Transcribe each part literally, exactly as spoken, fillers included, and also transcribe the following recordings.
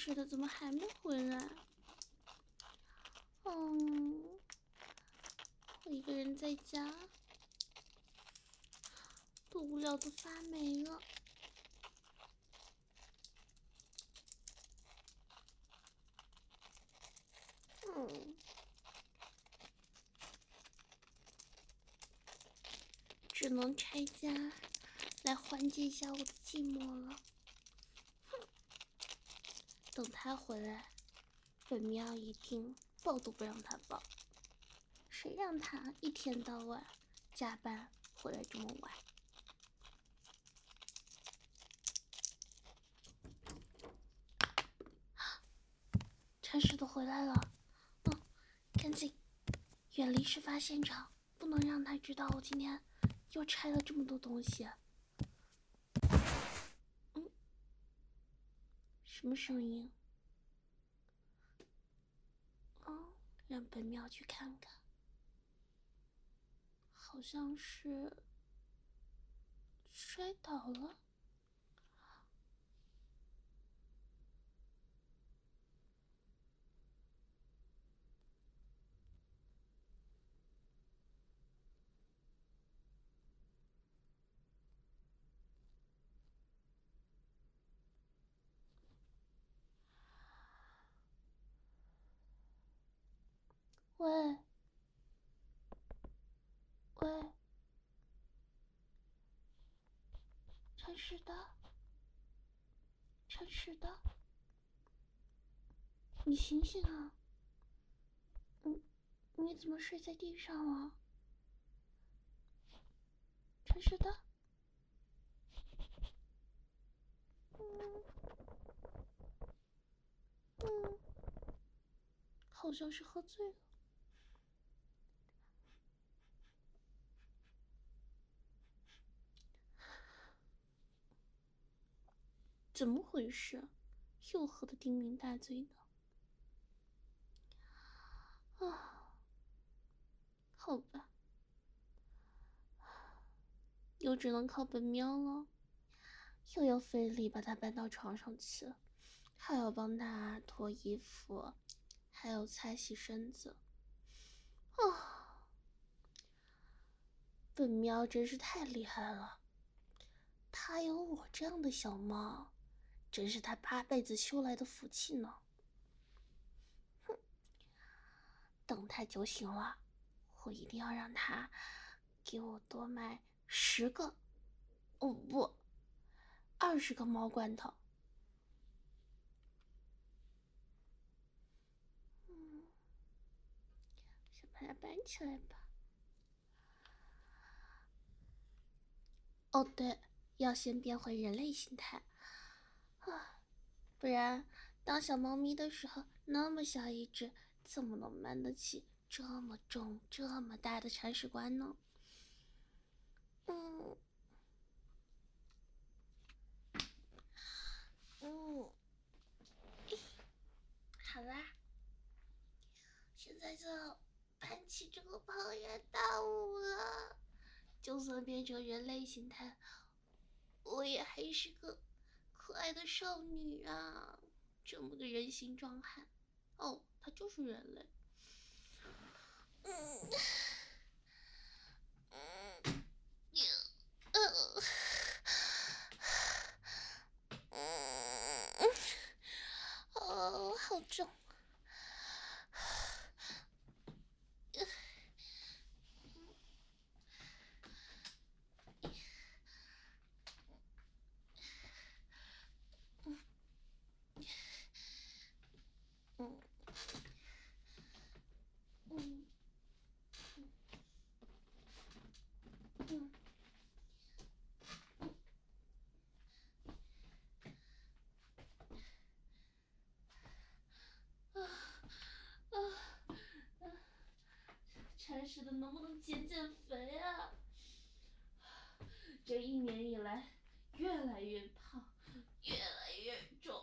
睡的，怎么还没回来？嗯，我一个人在家，都无聊的发霉了。嗯，只能拆家来缓解一下我的寂寞了。哼，等他回来，本喵一定抱都不让他抱。谁让他一天到晚加班回来这么晚？陈师都回来了，嗯，赶紧远离事发现场，不能让他知道我今天又拆了这么多东西。嗯，什么声音？哦，让本喵去看看，好像是摔倒了。喂，喂，陈师的，陈师的，你醒醒啊！你你怎么睡在地上了？陈师的，嗯嗯，好像是喝醉了。怎么回事？又喝得酩酊大醉的。啊，好吧，又只能靠本喵了，又要费力把他搬到床上去，还要帮他脱衣服，还要擦洗身子。啊，本喵真是太厉害了，他有我这样的小猫，真是他八辈子修来的福气呢。哼，等他酒醒了，我一定要让他给我多买十个，哦不，二十个猫罐头。嗯，先把它搬起来吧。哦对，要先变回人类形态啊，不然当小猫咪的时候，那么小一只，怎么能搬得起这么重、这么大的铲屎官呢？嗯嗯，好啦，现在就搬起这个庞然大物了。就算变成人类形态，我也还是个可爱的少女啊！这么个人形壮汉，哦，他就是人类。嗯嗯，呃，嗯，哦，好重。嗯嗯嗯啊啊啊！铲屎的能不能减减肥啊？这一年以来，越来越胖，越来越重。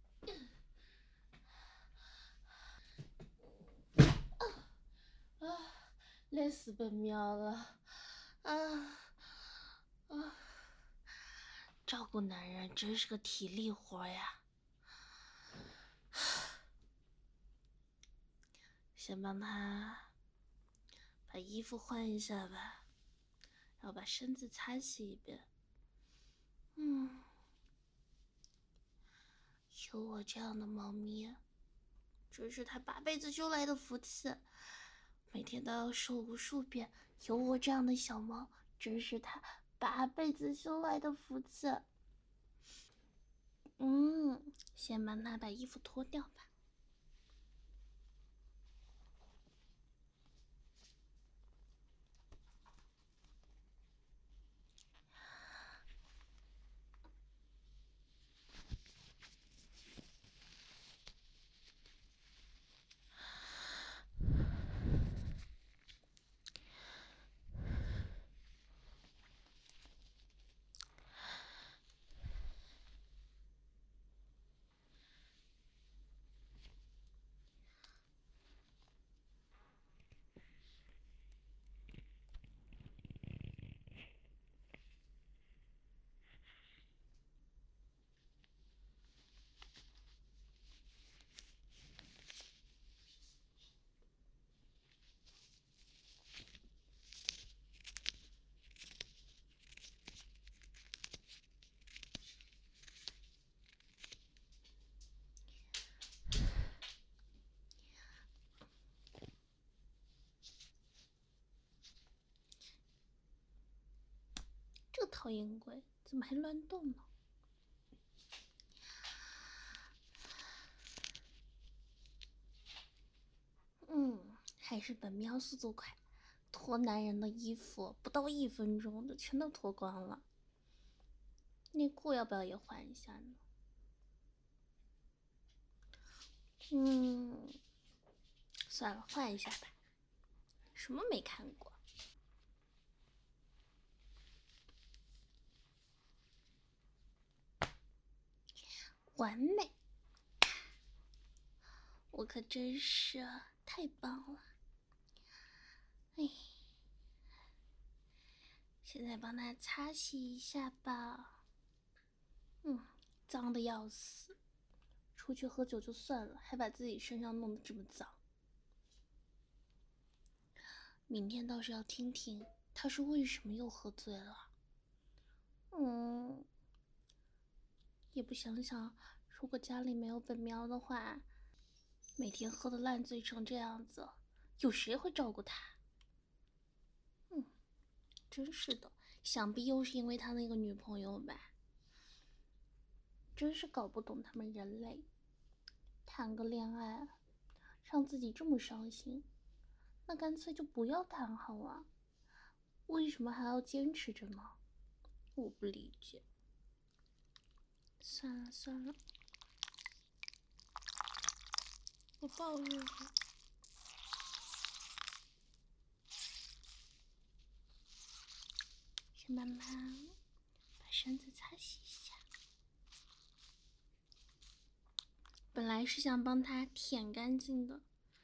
啊，累死本喵了！啊啊！照顾男人真是个体力活呀。 先帮他把衣服换一下吧，然后把身子擦洗一遍。嗯，有我这样的猫咪，这是他八辈子修来的福气，每天都要说无数遍。有我这样的小猫，真是他八辈子修来的福气。嗯，先帮他把衣服脱掉吧。这个讨厌鬼怎么还乱动呢？嗯，还是本喵速度快，脱男人的衣服不到一分钟就全都脱光了。内裤要不要也换一下呢？嗯，算了，换一下吧。什么没看过？完美！我可真是太棒了。哎，现在帮他擦洗一下吧。嗯，脏的要死。出去喝酒就算了，还把自己身上弄得这么脏。明天倒是要听听他是为什么又喝醉了。嗯，也不想想，如果家里没有本喵的话，每天喝的烂醉成这样子，有谁会照顾他？嗯，真是的，想必又是因为他那个女朋友吧。真是搞不懂他们人类，谈个恋爱让自己这么伤心，那干脆就不要谈好了，为什么还要坚持着呢？我不理解。算了算了，不抱怨了。先慢慢把身子擦洗一下。本来是想帮他舔干净的，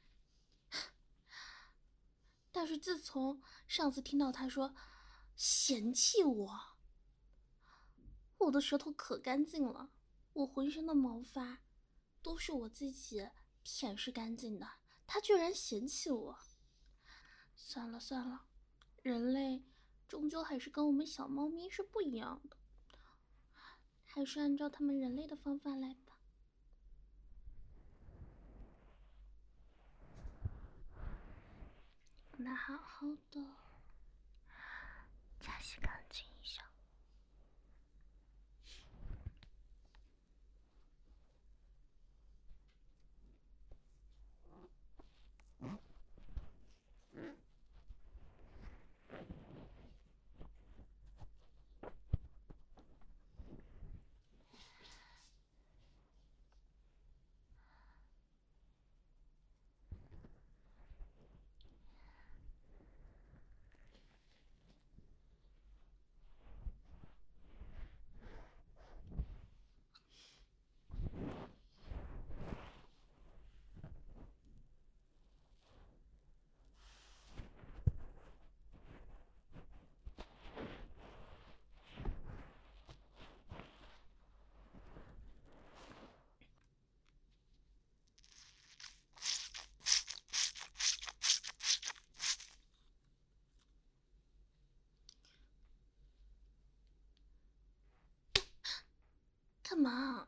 但是自从上次听到他说嫌弃我，我的舌头可干净了，我浑身的毛发都是我自己舔拭干净的，他居然嫌弃我。算了算了，人类终究还是跟我们小猫咪是不一样的，还是按照他们人类的方法来吧。让它好好的擦洗干净一下。 干嘛？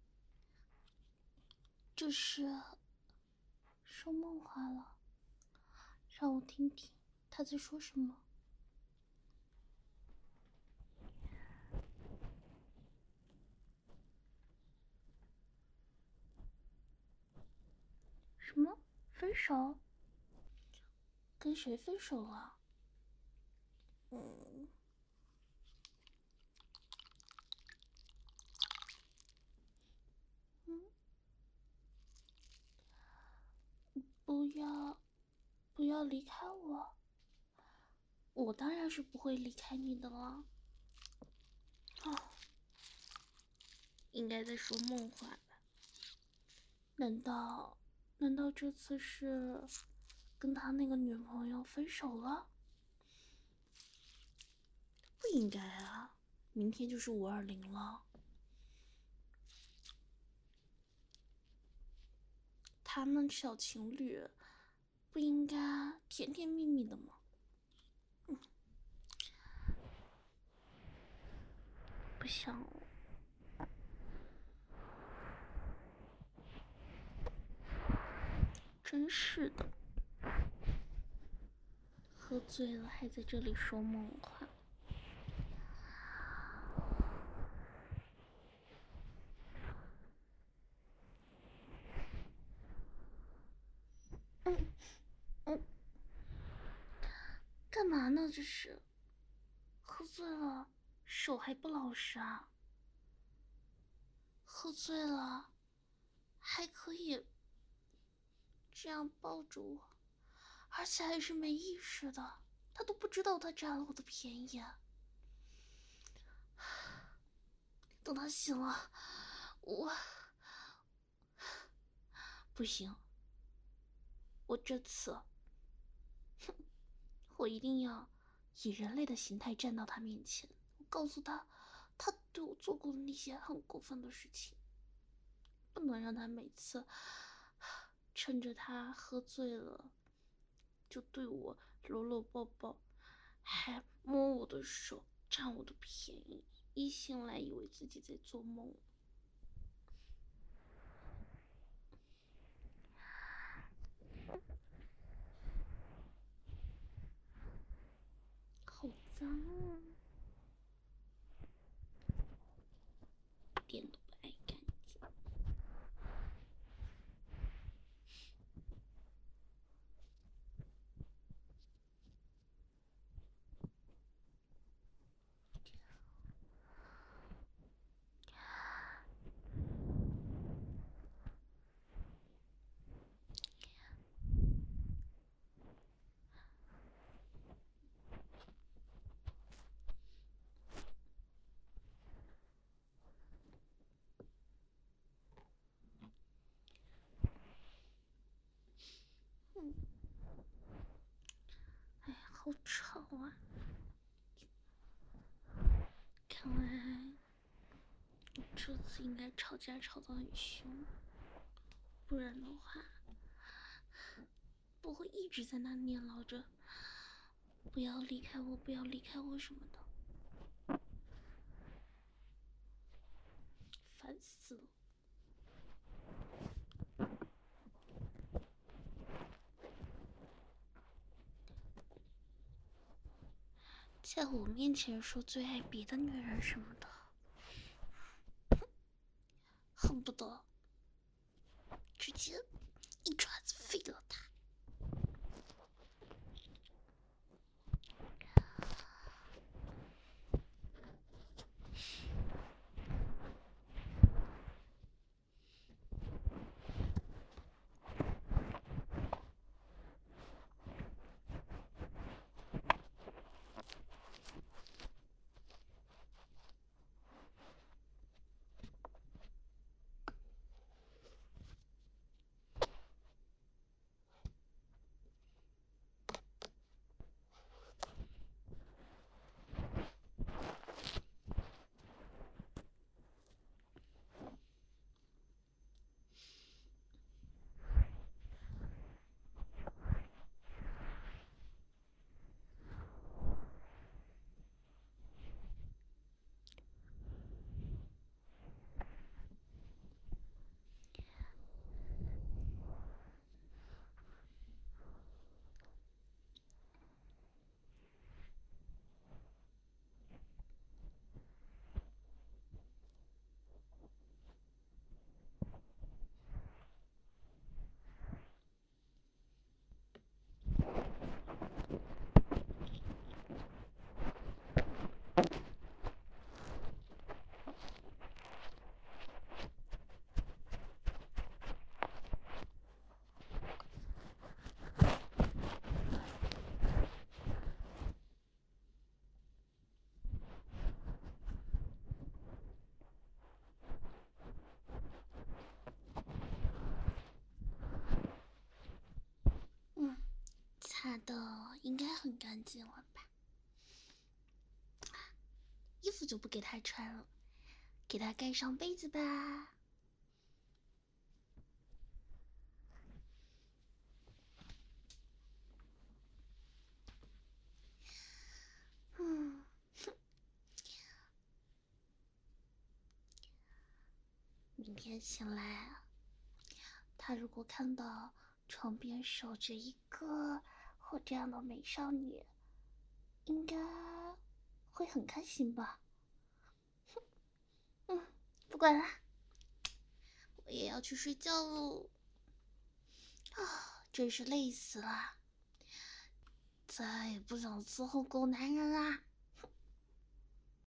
这是说梦话了，让我听听他在说什么。什么？分手？跟谁分手了？嗯。嗯。不要，不要离开我。我当然是不会离开你的了。哦，应该在说梦话吧？难道，难道这次是跟他那个女朋友分手了？不应该啊，明天就是五二零了。他们小情侣不应该甜甜蜜蜜的吗？嗯，不想了。真是的，喝醉了还在这里说梦话。嗯嗯，干嘛呢？这是喝醉了，手还不老实啊？喝醉了，还可以这样抱住我，而且还是没意识的，他都不知道他占了我的便宜。等他醒了，我不行，我这次，哼，我一定要以人类的形态站到他面前，我告诉他，他对我做过的那些很过分的事情，不能让他每次趁着他喝醉了，就对我搂搂抱抱，还摸我的手，占我的便宜，一醒来以为自己在做梦。好脏啊，一点都不爱干净。嗯，哎，好吵啊！看来这次应该吵架吵得很凶，不然的话不会一直在那念叨着不要离开我，不要离开我什么的，烦死了。在我面前说最爱别的女人什么的，恨不得直接一爪子废了他。 他的应该很干净了吧？衣服就不给他穿了，给他盖上被子吧。嗯，明天醒来，他如果看到床边守着一个我这样的美少女，应该会很开心吧。嗯，不管了，我也要去睡觉喽。啊，真是累死了，再也不想伺候狗男人啦。